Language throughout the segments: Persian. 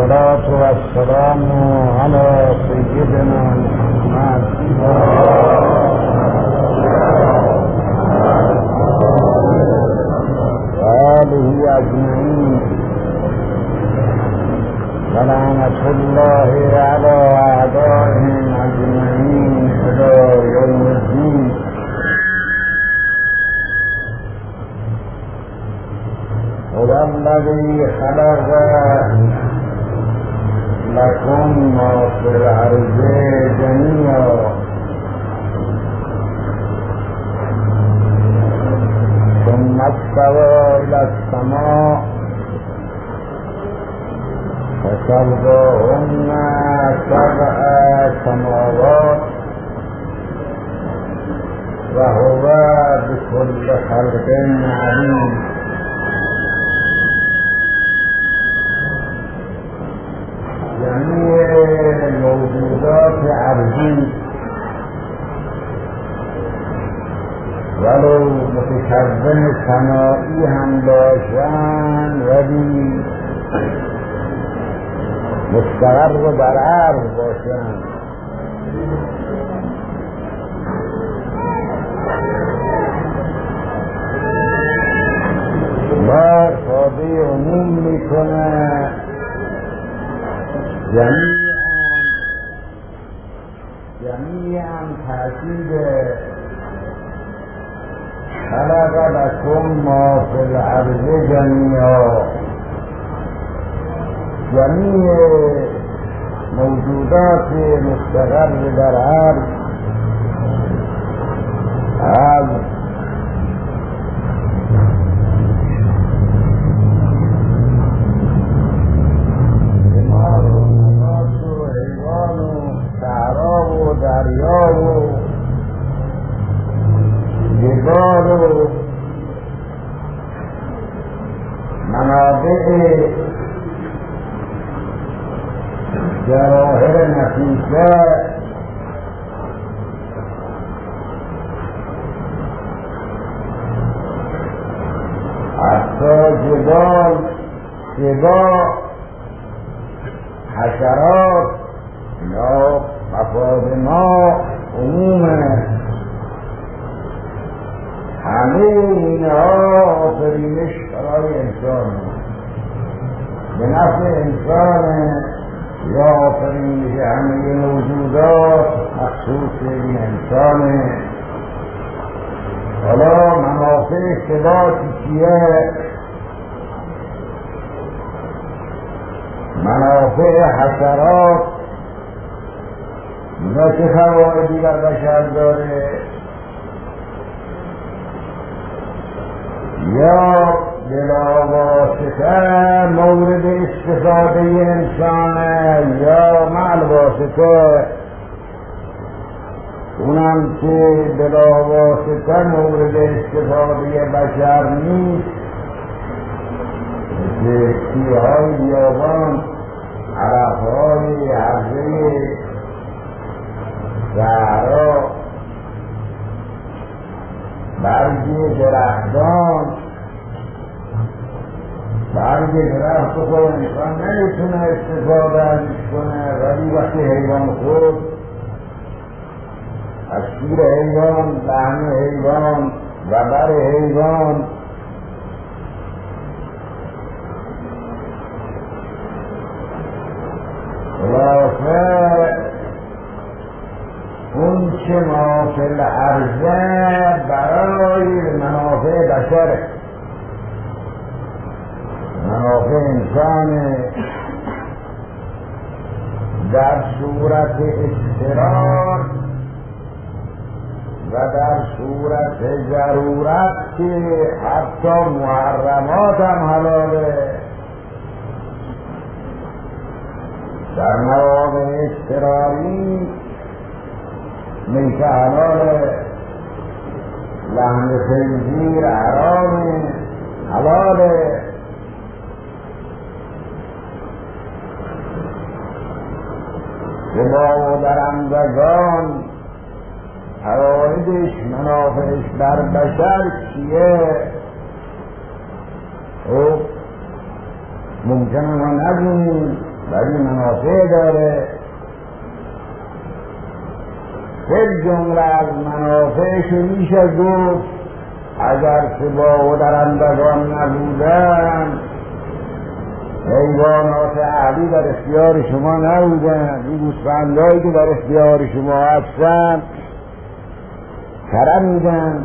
والصلاة والسلام على سيدنا محمد وآله أجمعين ولعنة الله على أعدائهم أجمعين إلى يوم الدين. هو الذي خلق لكم ما في الأرض جميعا ثم استوى إلى السماء فسوّاهن سبع سماوات وهو بكل خلق عليم. جميع موجودات عرضی ولو متکون سمائی هم باشند ولی مستقر بر عرض باشند ما ساده عموم میکنه جميعا تأكيد خلق لكم ما في الأرض جميعا. جميع موجودات مستقر در عرض از دریا و جبال و منابع جواهر نفیسه حتی جبال سبا حشرات یا مفاد ما عمومه همه اینها آفرینش برای انسان به نفع انسان یا آفرینش همه موجودات مخصوص این انسانه. حالا منافع صداتی چیه؟ منافع حشرات اینا چه فوایدی بر بشر داره؟ یا بلاواسطه مورد استفاده انسانه یا معلواسطه اونم که بلاواسطه مورد استفاده بشر نیست، مثل کیهای بیابان، علفهای عرضه صحرا، برگ درختان. برگ درخت خود انسان نمیتونه استفاده ازش کنه، ولی وقتی حیوان خود از شیر حیوان، لحم حیوان و بر حیوان خلاصه اون چه ما فی الارض برای منافع بشره، منافع انسان در صورت اضطرار و در صورت ضرورت که حتی محرمات هم حلاله. در مواقع اضطراری میشه حلاله، لحم خنزیر حرامه، حلاله. زبا و درندگان فوایدش منافعش بر بشر چیه؟ ممکنه ما ندونیم ولی منافع داره. فی جمله از منافعش میشه گفت اگر سبا و درندگان نبودن، حیوانات اهلی در اختیار شما نبودن، این گوسفندهایی که در اختیار شما هستن کرم میدن،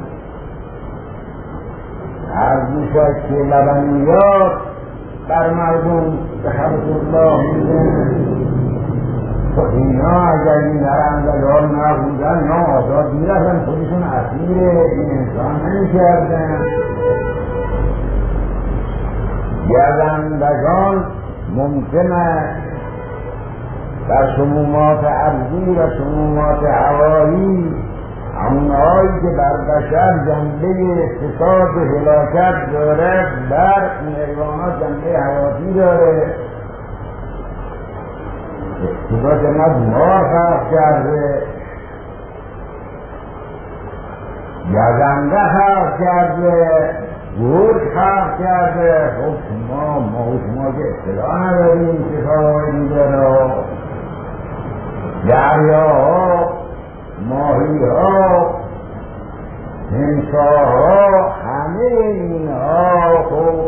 از میشد که لبنیات بر مردم به خلق الله میدن. خب اینا اگر این درندگان نبودن اینا آزاد میرفتن، خودشون اسیر این انسان نمیکردن. گزندگان ممکنه در سمومات ارضی و سمومات هوایی، همونهایی که بر بشر جنبه اقتصاد و هلاکت داره، بر این حیوانات جنبه حیاتی داره. اقتصاد مار خلق کرده، گزنده خلق کرده، گرگ خلق کرده. خب شما که اطلاع نداریم که فوایدی داره. دریاها، ماهیها، همساها، همه اینها خب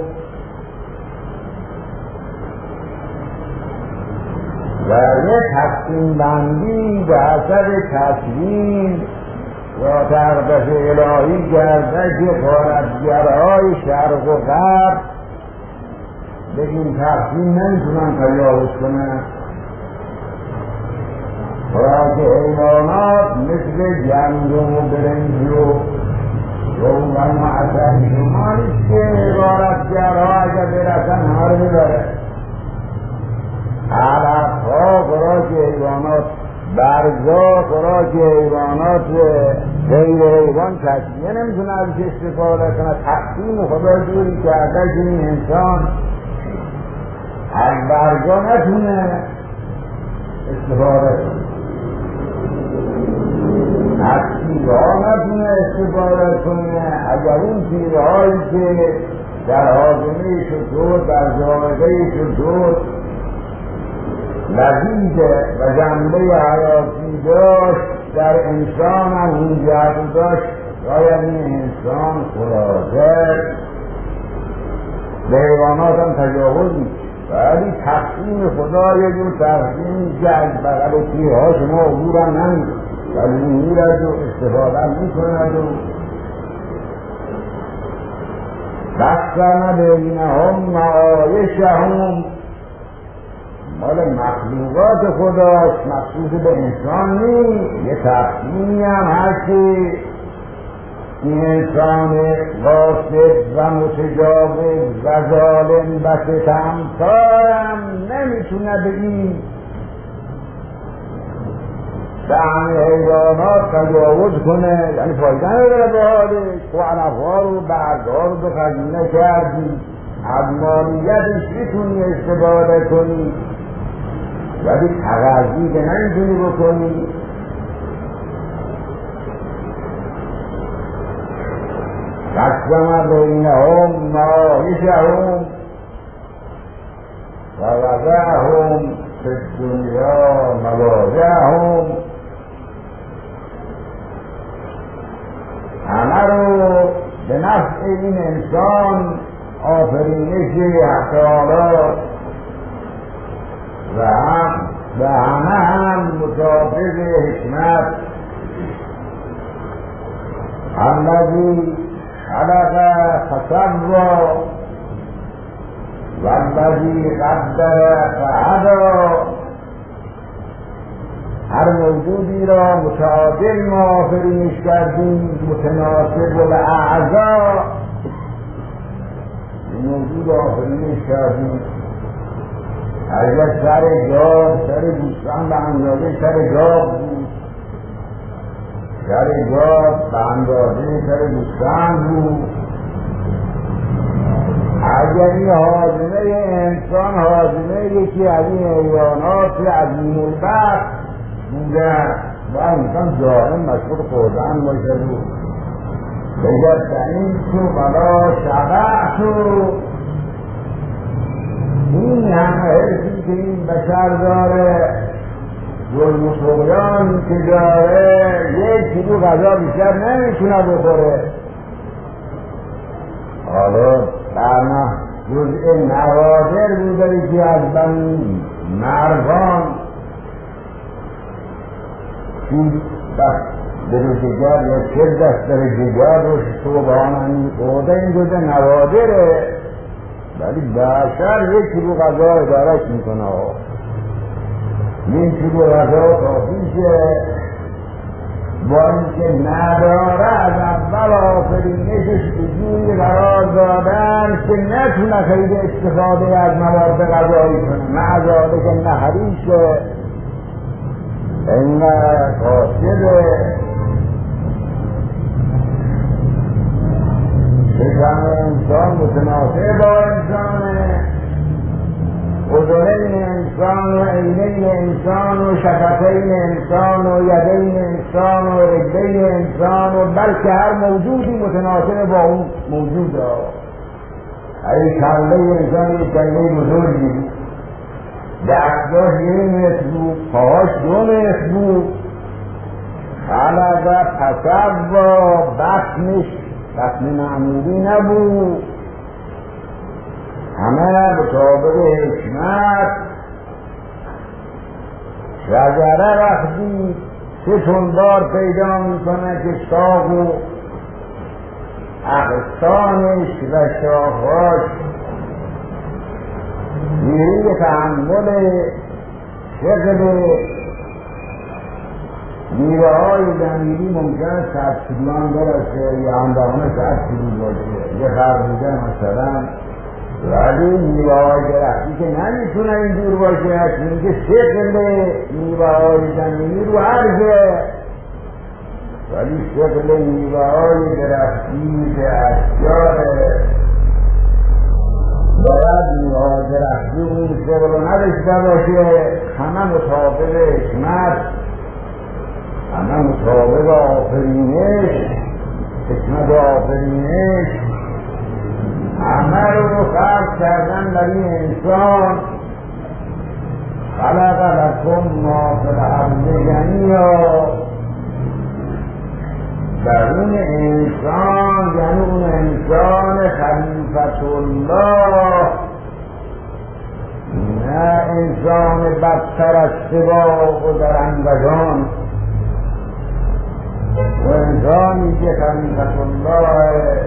و یک تقسیم بندی به حسب تصمیم یا تقدس الهی کرده که غارتگرهای شرق و غرب به این تقسیم نمیتونن تجاوز کنن. خوراک حیوانات مثل گندم و برنج و روغن و عسل شما نیست که غارتگرها اگر برسن همه رو میبره. علفها خوراک حیوانات، برگا خوراک حیوانات، غیر حیوان تشبیه نمیتونه ازش استفاده کنه. تقسیم خدا جوری کرده که این انسان از برگا نتونه استفاده کنه، از تیرها نتونه استفاده کنه. اگر اون تیرهایی که در حاضنه شطور، در جامعه شطور لذیذه و جنبه حیاتی داشت، در انسان هم این جهت داشت، شاید این انسان خلاصه به حیوانات هم تجاوز میشه. ولی تقسیم خدا یه جور تقسیم که از بغل تیرها شما عبور هم نمیده، ولی میرد و استفاده میکند و بستن بینهم معایشهم مال مخلوقات خداست، مخصوص به انسان نیست. یه تقسیمی هم هست که این انسان قاصد و متجاوز و ظالم و ستمکارم نمیتونه به این شأن حیوانات تجاوز کنه، یعنی فایده نداره به حالش. تو علفها رو برگها رو به خزینه کردی، از مالیتش میتونی استفاده کنی، ولی تغذی که نمیتونی بکنی. قسم بینهم معایشهم و وضعهم فی الدنیا مواضعهم. همه رو به نفع این انسان آفرینش احتمالات و همه هم مطابق حکمت. الذی خلق فسوی والذی قدر فهدی. هر موجودی را متعادل ما آفرینش کردیم، متناسب و اعضا موجود آفرینش کردیم. اگر سر گاو، سر گوسفند به اندازه سر گاو بود، سر گاو به اندازه سر گوسفند بود. اگر این هاضمه انسان هاضمه یکی از این حیوانات عظیم البحر بوده و انسان دائم مشغول خوردن باشد و بگرد این تو بلا شبع تو این همه حرفی که این بشر داره، ظلم و طغیانی که داره، یک کیلو غذا بیشتر نمیتونه بخوره. حالا برنه جزء نوادر بوده که از بنی مروان چون در جگر یا چه دست در جگر روش صبحانه بوده، این جزء نوادره، ولی بشر یک کیلو غذا ادارش میکنه. این کیلو غذا کافیشه، با اینکه نداره از اول آفرینشش به جوری قرار دادن که نتونه خیلی استفاده از مواد غذایی کنه، معذاره که نهریشه، اینقدر قاصده. شکم انسان متناسب با انسانه، اذنین انسان و عینین انسان و شفتین انسان و یدین انسان و رجلین انسان و بلکه هر موجودی متناسب با اون موجود داره. ای کله انسان یک کله بزرگی، دستاش 1 متر بود، پاهاش 2 متر بود، خلق پسب و بطنش بطن معمولی نبود، همه به طابق حکمت. شجره وقتی 3 تنبار پیدا میکنه که ساق و اغصانش و شاخهاش نیروی تحمل شکل میوه های زمینی ممکنه 100 کیلوان برسه یا اندامه 100 کیلو باشه، یه خربوزه مثلا، ولی میوه های درختی که نمیتونه اینجور باشه، چون که شکل میوه های زمینی رو عرضه، ولی شکل میوه های درختی که اشجاره باید میوه های درختی اون شکل رو نداشته باشه. همه مطابق حکمت، همه مطابق آفرینش، حکمت آفرینش، همه رو خلق کردن در این انسان. خلق لکم ما فی الارض جمیعا، در اون انسان، یعنی اون انسان خلیفت الله، نه انسان بدتر از سباق و درندگان، و انسانی که خلیفت الله،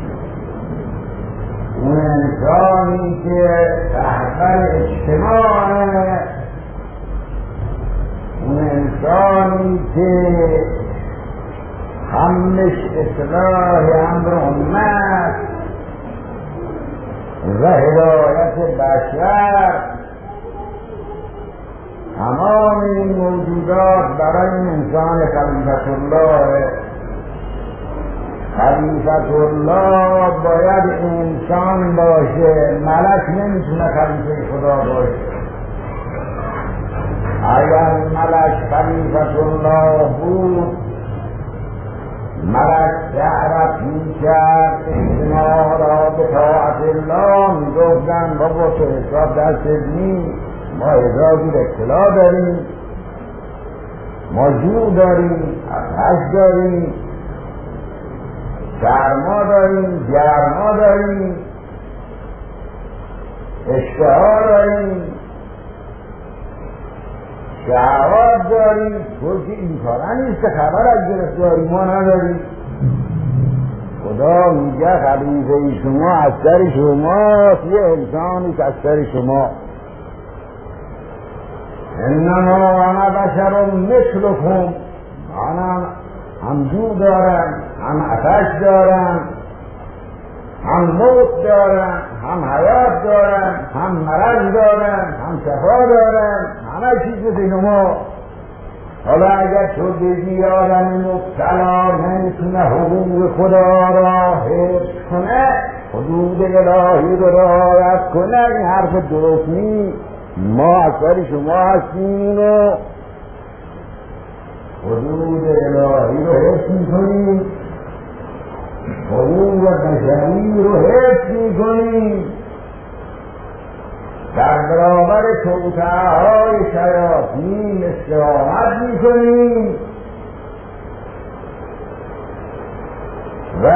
اون انسانی که رهبر اجتماعه، اون انسانی که همش اصلاح امر امت و هدایت بشر، تمام این موجودات برای این انسان خلیفت الله. خلیفت الله باید انسان باشه، ملک نمیتونه خلیفه خدا باشه. اگر ملک خلیفت الله بود، ملک دعوت میکرد اجتماع را به طاعت الله، میگفتن بابا تو حساب دست نیست، ما اجازی اطلاع داریم، ما جو داریم، آتش داریم، سرما داریم، گرما داریم، اشتها داریم، شهوات داریم. تو که این کارا نیست که خبر از گرفتاری ما نداریم. خدا میگه خلیفه شما از سر شماست، یه انسانی که از سر شما. انما انا بشر مثلکم، منم هم جو دارم، هم آتش دارم، هم موت دارم، هم حیات دارم، هم مرض دارم، هم شفا دارم، همه چیز مثل شما. حالا اگر تو بگی آدم مبتلا نمیتونه حقوق خدا را حفظ کنه، حدود الهی رو رعایت کنه، این حرف درست نیست. ما از سر شما هستیم و حدود الهی رو حفظ میکنیم، حقوق بشری رو حفظ میکنیم. در برابر توطئه‌های شیاطین استقامت میکنیم و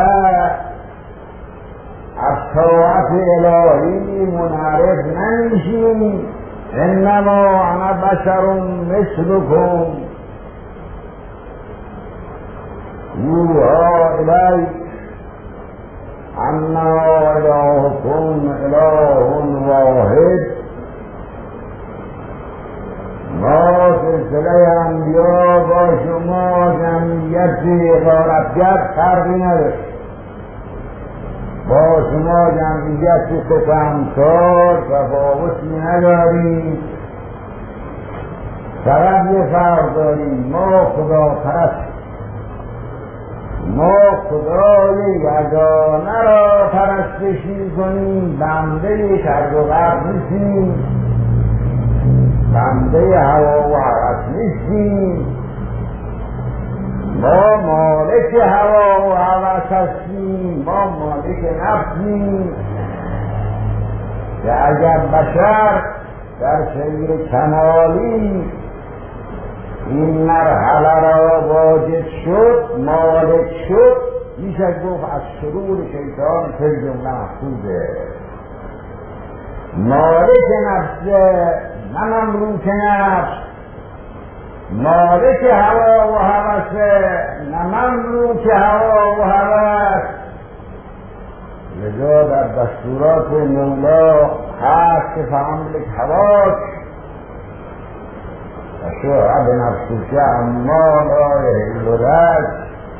از طاعت الهی منحرف نمیشیم. انما انا بشر مثلکم یوحی الی انا الهکم اله واحد. ما سلسله انبیا با شما جمعیت عبارتگر فرقی نداره. با شما جمعیت ستمکار تفاوتی نداریم. فقط یه فرق داریم، ما خدا پرست، ما خدای یگانه را پرستش می‌کنیم، بنده کرد و غرب نیستیم، بنده هوا و هوس نیستیم. ما مالک هوا و هوس هستیم، ما مالک نفسیم که اگر بشر در سیر کمالی این مرحله را واجد شد، مالک شد، میشه گفت از شرور شیطان که جمله محفوظه. مالک نفسه، نه مملوک نفس، مالک هوا و هوسه، نه مملوک هوا و هوس. لذا در دستورات مولا هست که فاملک هواک شعب نفسك اما لا يحل لك.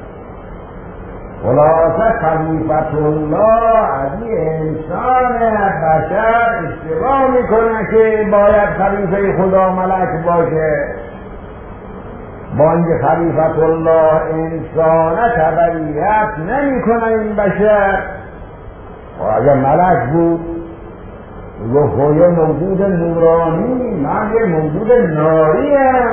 خلاصه خلیفت الله از انسان بشر اشتباه میکنه که باید خلیفه خدا ملک باشه. با اینکه خلیفت الله انسان تبعیت نمیکنه این بشر. و اگر ملک بود و یه موجود نورانی، من یه موجود ناری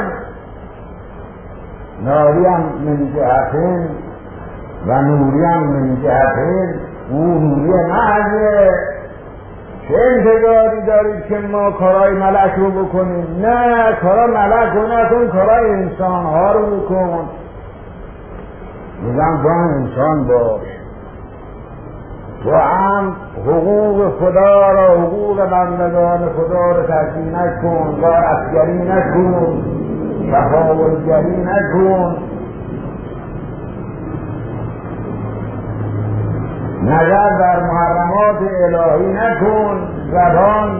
هم من جهتین و نوری هم من جهتین. او نوری محضه. چه انتظاری دارید که ما کارای ملک رو بکنیم؟ نه، کارای ملک رو نکن، کارای انسان ها رو بکن. میگم جان انسان باش، تو هم حقوق خدا را، حقوق بندگان خدا را تضییع نکن، غارتگری نکن، تفاوتگری نکن، نظر در محرمات الهی نکن، زبان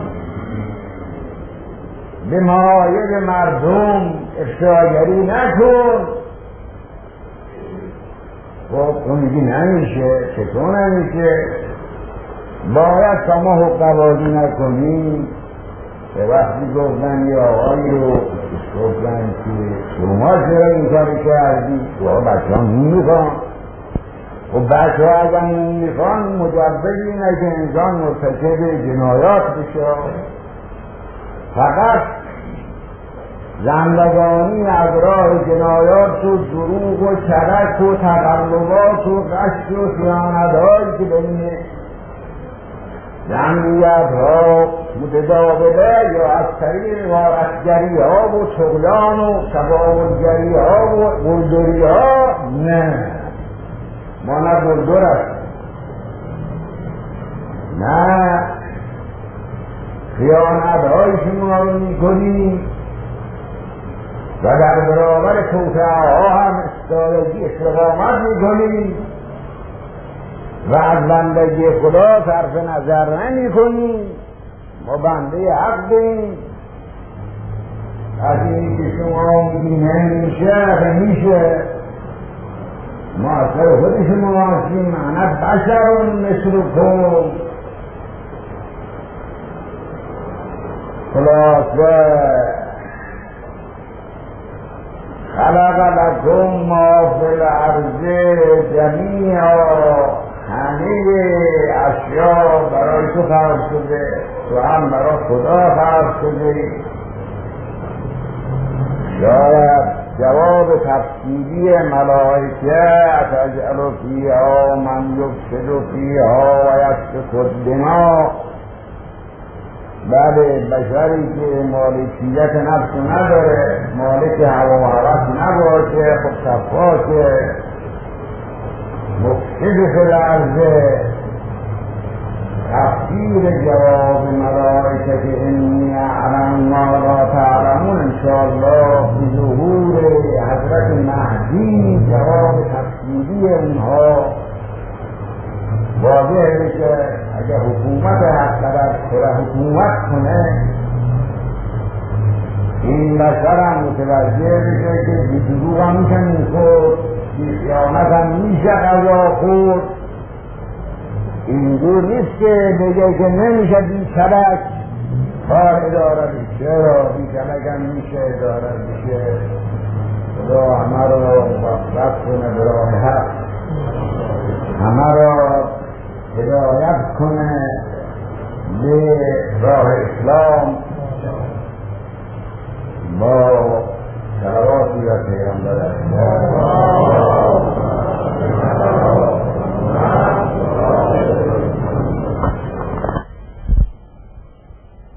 به مایل مردم افشاگری نکن. خب تو میگی نمیشه، چطور نمیشه؟ باید شما حقوقی نکنی. به وقتی گفتن یه آقایی رو گفتن که شما چرا این کاری کردی؟ تو بچه ها نمیخوان. و بچه ها اگر نمیخوان مجبر اینه که انسان مرتکب جنایات بشه. فقط زندگانی از راه جنایات و دروغ و چرک و تقلبات و غش و خیانت‌هایی که بین جمعیت ها متداوله یا از طریق غارتگری ها و طغیان و تباهرگری ها و بلدری ها، نه، ما نه بلدر هستیم، نه خیانت های شما رو میکنیم و در برابر توطئه‌ها هم استقامت میکنیم و از بندگی خدا صرف نظر نمیکنیم. ما بنده حقیم. از اینی که شما میگی نمیشه، میشه. ما اصلا خود شما هستیم. انا بشر مثلکم. خلاصه خلق لکم ما فی الارض جمیعا. همه اشیا برای تو خلق شده، تو هم برای خدا خلق شده. شاید جواب تفصیلی ملائکه اتجعل فیها من یفسد فیها و یسفک الدماء بله بشری که مالکیت نفس نداره، مالک هوا و هوس نباشه، خب صفاشه، مفسد فی الارض، تفسیر جواب ملائکه که انی اعلم ما لا تعلمون انشاءالله به ظهور حضرت مهدی جواب تفسیری اونها واضحه که اگه حکومت حقیقت حکومت کنه این بشر هم متوجه میشه که بی دروغ هم میشه میخورد، بی خیانت هم میشه غذا خورد. اینجور نیست که بگه که نمیشه بی کلک کار اداره بشه، بی کلک هم میشه اداره بشه. خدا همه رو موفق کنه به راه حق، همه را هدایت کنه به راه اسلام با صلواتی و پیغمبر